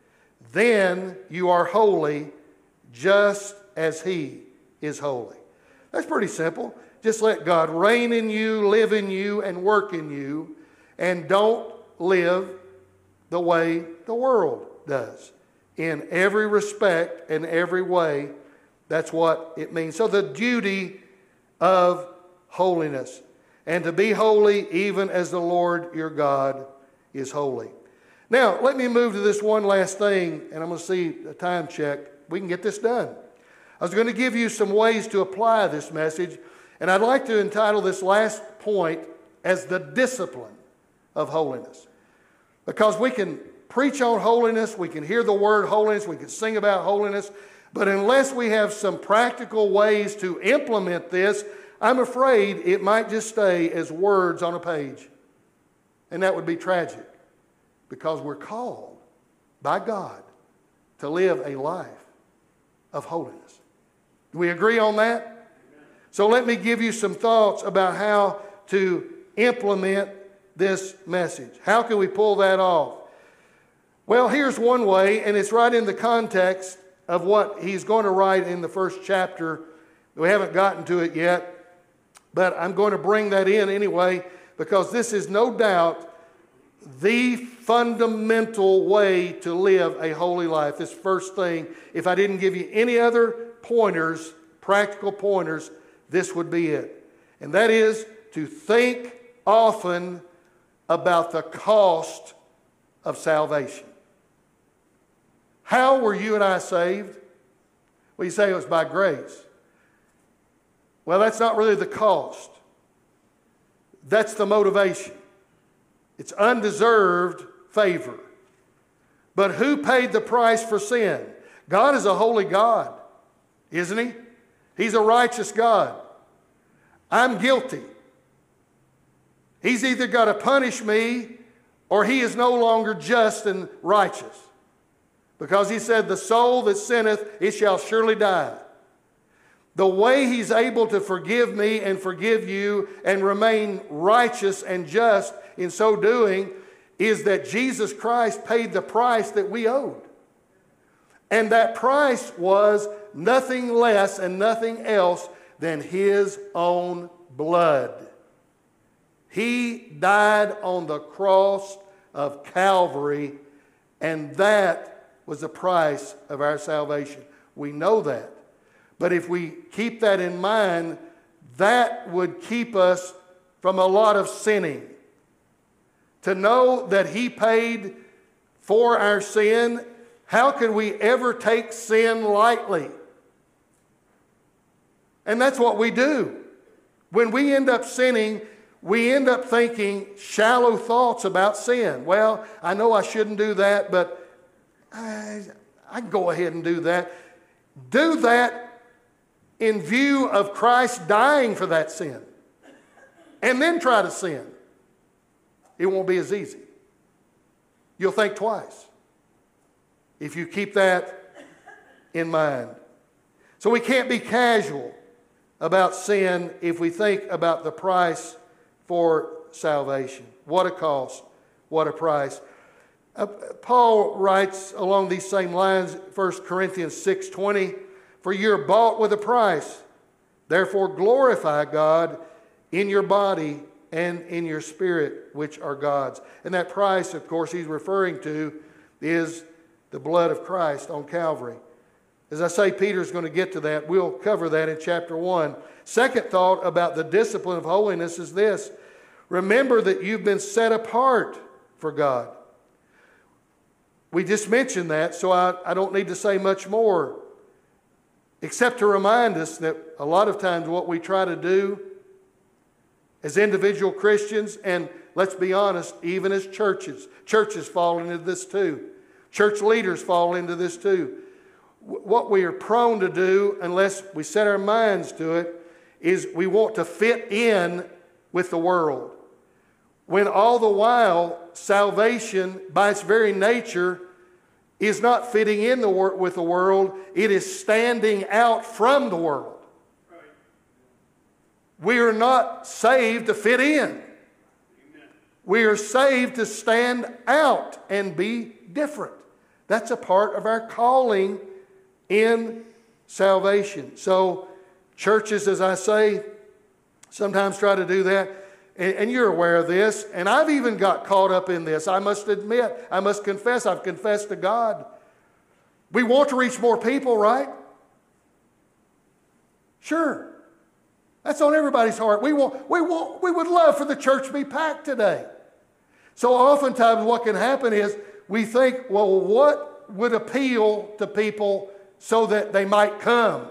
Then you are holy just as He is holy." That's pretty simple. Just let God reign in you, live in you, and work in you, and don't live the way the world does. In every respect and every way, that's what it means. So the duty of holiness, and to be holy even as the Lord your God is holy. Now, let me move to this one last thing, and I'm going to see a time check. We can get this done. I was going to give you some ways to apply this message, and I'd like to entitle this last point as the discipline of holiness. Because we can preach on holiness, we can hear the word holiness, we can sing about holiness, but unless we have some practical ways to implement this, I'm afraid it might just stay as words on a page. And that would be tragic, because we're called by God to live a life of holiness. Do we agree on that? So let me give you some thoughts about how to implement this message. How can we pull that off? Well, here's one way, and it's right in the context of what he's going to write in the first chapter. We haven't gotten to it yet, but I'm going to bring that in anyway, because this is no doubt the fundamental way to live a holy life. This first thing, if I didn't give you any other pointers, practical pointers, this would be it. And that is to think often about the cost of salvation. How were you and I saved? Well, you say it was by grace. Well, that's not really the cost. That's the motivation. It's undeserved favor. But who paid the price for sin? God is a holy God, isn't He? He's a righteous God. I'm guilty. He's either got to punish me, or He is no longer just and righteous. Because He said, "The soul that sinneth, it shall surely die." The way He's able to forgive me and forgive you and remain righteous and just in so doing is that Jesus Christ paid the price that we owed. And that price was nothing less and nothing else than His own blood. He died on the cross of Calvary, and that was the price of our salvation. We know that. But if we keep that in mind, that would keep us from a lot of sinning. To know that He paid for our sin, how can we ever take sin lightly? And that's what we do. When we end up sinning, we end up thinking shallow thoughts about sin. Well, I know I shouldn't do that, but I, I can go ahead and do that. Do that in view of Christ dying for that sin. And then try to sin. It won't be as easy. You'll think twice if you keep that in mind. So we can't be casual about sin if we think about the price for salvation. What a cost. What a price. Uh, Paul writes along these same lines, First Corinthians six twenty, for you're bought with a price. Therefore glorify God in your body and in your spirit, which are God's. And that price, of course, he's referring to is the blood of Christ on Calvary. As I say, Peter's going to get to that. We'll cover that in chapter one. Second thought about the discipline of holiness is this. Remember that you've been set apart for God. We just mentioned that, so I, I don't need to say much more, except to remind us that a lot of times what we try to do as individual Christians, and let's be honest, even as churches, churches fall into this too. Church leaders fall into this too. What we are prone to do, unless we set our minds to it, is we want to fit in with the world. When all the while, salvation, by its very nature, is not fitting in the wor- with the world. It is standing out from the world. Right. We are not saved to fit in. Amen. We are saved to stand out and be different. That's a part of our calling in salvation. So churches, as I say, sometimes try to do that. And, and you're aware of this. And I've even got caught up in this. I must admit, I must confess, I've confessed to God. We want to reach more people, right? Sure. That's on everybody's heart. We want, we want, we would love for the church to be packed today. So oftentimes what can happen is we think, well, what would appeal to people so that they might come?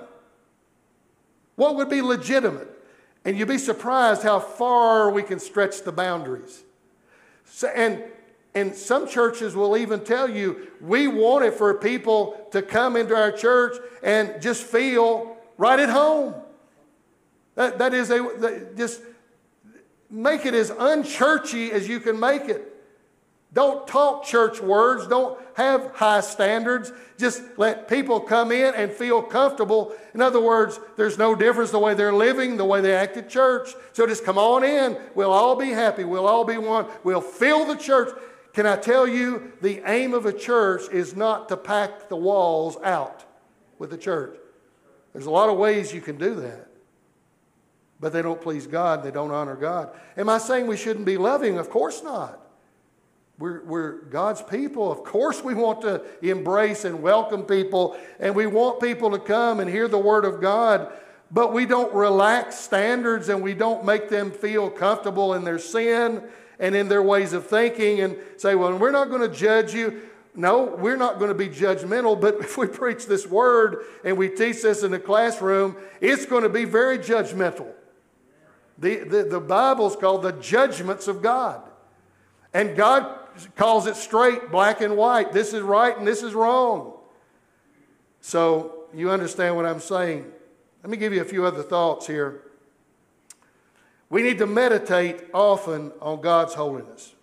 What would be legitimate? And you'd be surprised how far we can stretch the boundaries. So, and, and some churches will even tell you, we want it for people to come into our church and just feel right at home. That, that is, a, that just make it as unchurchy as you can make it. Don't talk church words. Don't have high standards. Just let people come in and feel comfortable. In other words, there's no difference the way they're living, the way they act at church. So just come on in. We'll all be happy. We'll all be one. We'll fill the church. Can I tell you, the aim of a church is not to pack the walls out with the church. There's a lot of ways you can do that. But they don't please God. They don't honor God. Am I saying we shouldn't be loving? Of course not. We're, we're God's people. Of course we want to embrace and welcome people, and we want people to come and hear the Word of God, but we don't relax standards and we don't make them feel comfortable in their sin and in their ways of thinking and say, well, we're not going to judge you. No, we're not going to be judgmental, but if we preach this Word and we teach this in the classroom, it's going to be very judgmental. The, the, the Bible's called the judgments of God. And God calls it straight, black and white. This is right and this is wrong. So you understand what I'm saying. Let me give you a few other thoughts here. We need to meditate often on God's holiness.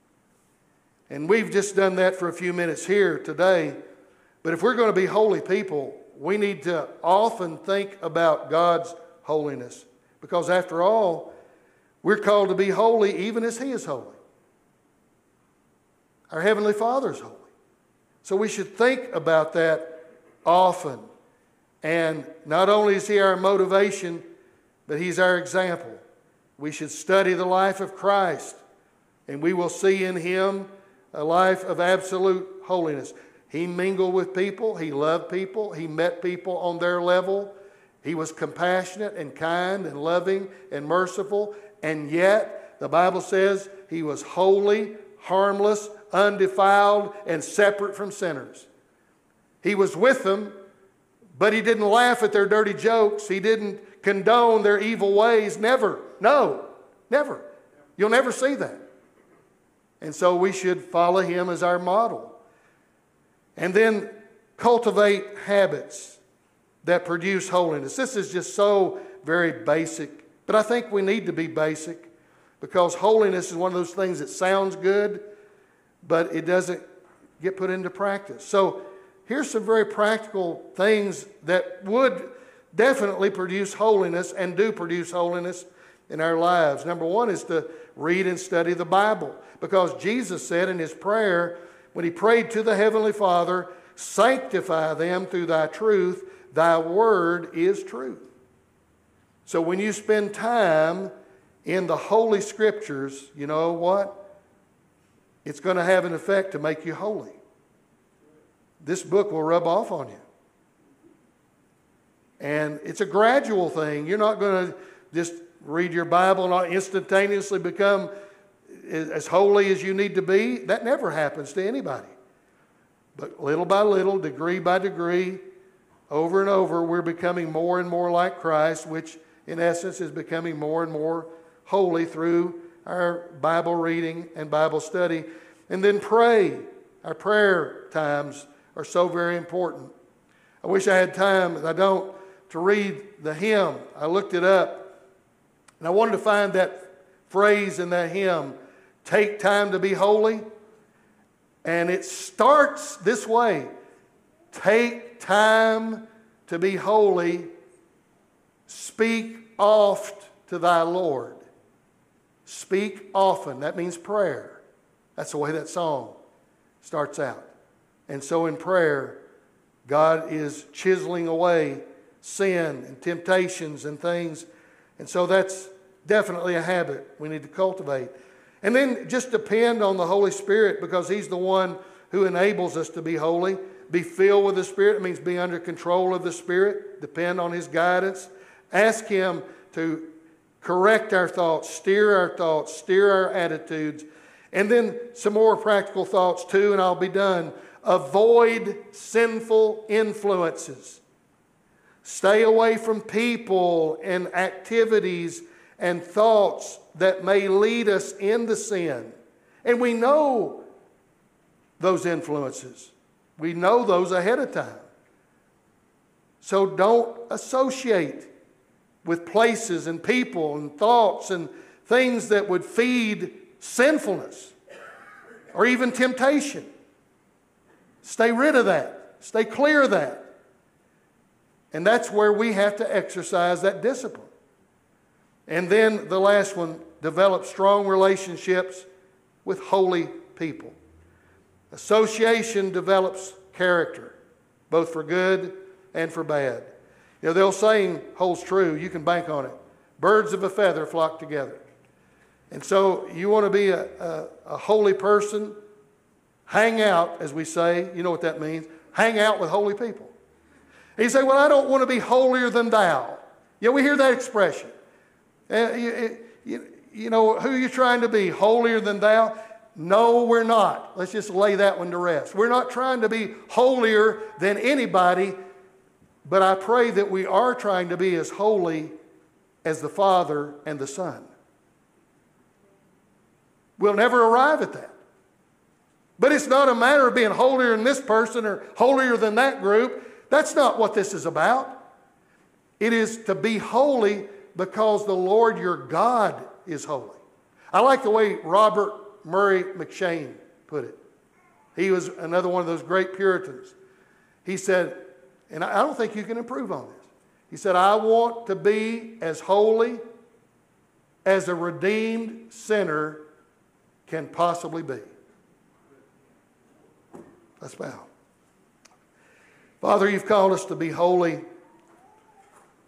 And we've just done that for a few minutes here today. But if we're going to be holy people, we need to often think about God's holiness. Because after all, we're called to be holy even as He is holy. Our Heavenly Father is holy. So we should think about that often. And not only is He our motivation, but He's our example. We should study the life of Christ, and we will see in Him a life of absolute holiness. He mingled with people. He loved people. He met people on their level. He was compassionate and kind and loving and merciful. And yet, the Bible says He was holy, harmless, undefiled, and separate from sinners. He was with them, but He didn't laugh at their dirty jokes. He didn't condone their evil ways. Never. No. Never. You'll never see that. And so we should follow Him as our model. And then cultivate habits that produce holiness. This is just so very basic. But I think we need to be basic, because holiness is one of those things that sounds good, but it doesn't get put into practice. So here's some very practical things that would definitely produce holiness and do produce holiness in our lives. Number one is to read and study the Bible, because Jesus said in His prayer, when He prayed to the Heavenly Father, sanctify them through Thy truth, Thy word is truth. So when you spend time in the Holy Scriptures, you know what? It's going to have an effect to make you holy. This book will rub off on you. And it's a gradual thing. You're not going to just read your Bible and not instantaneously become as holy as you need to be. That never happens to anybody. But little by little, degree by degree, over and over, we're becoming more and more like Christ, which in essence is becoming more and more holy through our Bible reading and Bible study. And then pray. Our prayer times are so very important. I wish I had time, and I don't, to read the hymn. I looked it up, and I wanted to find that phrase in that hymn, take time to be holy. And it starts this way, take time to be holy, speak oft to thy Lord. Speak often, that means prayer. That's the way that song starts out. And so in prayer, God is chiseling away sin and temptations and things. And so that's definitely a habit we need to cultivate. And then just depend on the Holy Spirit, because He's the one who enables us to be holy. Be filled with the Spirit. It means be under control of the Spirit. Depend on His guidance. Ask Him to correct our thoughts, steer our thoughts, steer our attitudes. And then some more practical thoughts too, and I'll be done. Avoid sinful influences. Stay away from people and activities and thoughts that may lead us into sin. And we know those influences. We know those ahead of time. So don't associate with places and people and thoughts and things that would feed sinfulness or even temptation. Stay rid of that. Stay clear of that. And that's where we have to exercise that discipline. And then the last one, develop strong relationships with holy people. Association develops character, both for good and for bad. You know, the old saying holds true. You can bank on it. Birds of a feather flock together. And so you want to be a, a, a holy person, hang out, as we say. You know what that means. Hang out with holy people. And you say, well, I don't want to be holier than thou. Yeah, we hear that expression. Uh, you, you, you know, who are you trying to be? Holier than thou? No, we're not. Let's just lay that one to rest. We're not trying to be holier than anybody, but I pray that we are trying to be as holy as the Father and the Son. We'll never arrive at that. But it's not a matter of being holier than this person or holier than that group. That's not what this is about. It is to be holy because the Lord your God is holy. I like the way Robert Murray McCheyne put it. He was another one of those great Puritans. He said, and I don't think you can improve on this. He said, I want to be as holy as a redeemed sinner can possibly be. Let's bow. Father, you've called us to be holy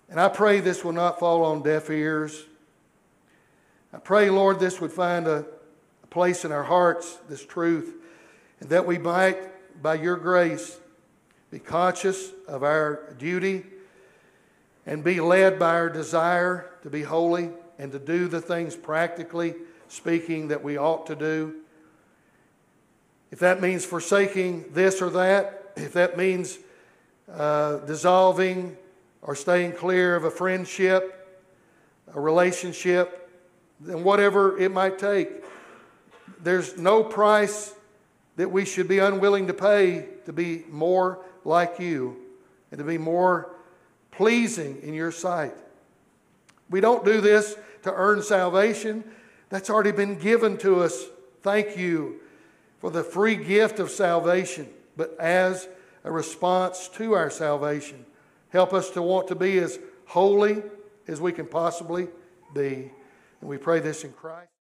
And I pray this will not fall on deaf ears. I pray, Lord, this would find a, a place in our hearts, this truth, and that we might, by your grace, be conscious of our duty and be led by our desire to be holy and to do the things practically speaking that we ought to do. If that means forsaking this or that, if that means uh, dissolving or staying clear of a friendship, a relationship, then whatever it might take, there's no price that we should be unwilling to pay to be more like you and to be more pleasing in your sight. We don't do this to earn salvation. That's already been given to us. Thank you for the free gift of salvation, but as a response to our salvation, help us to want to be as holy as we can possibly be. And we pray this in Christ.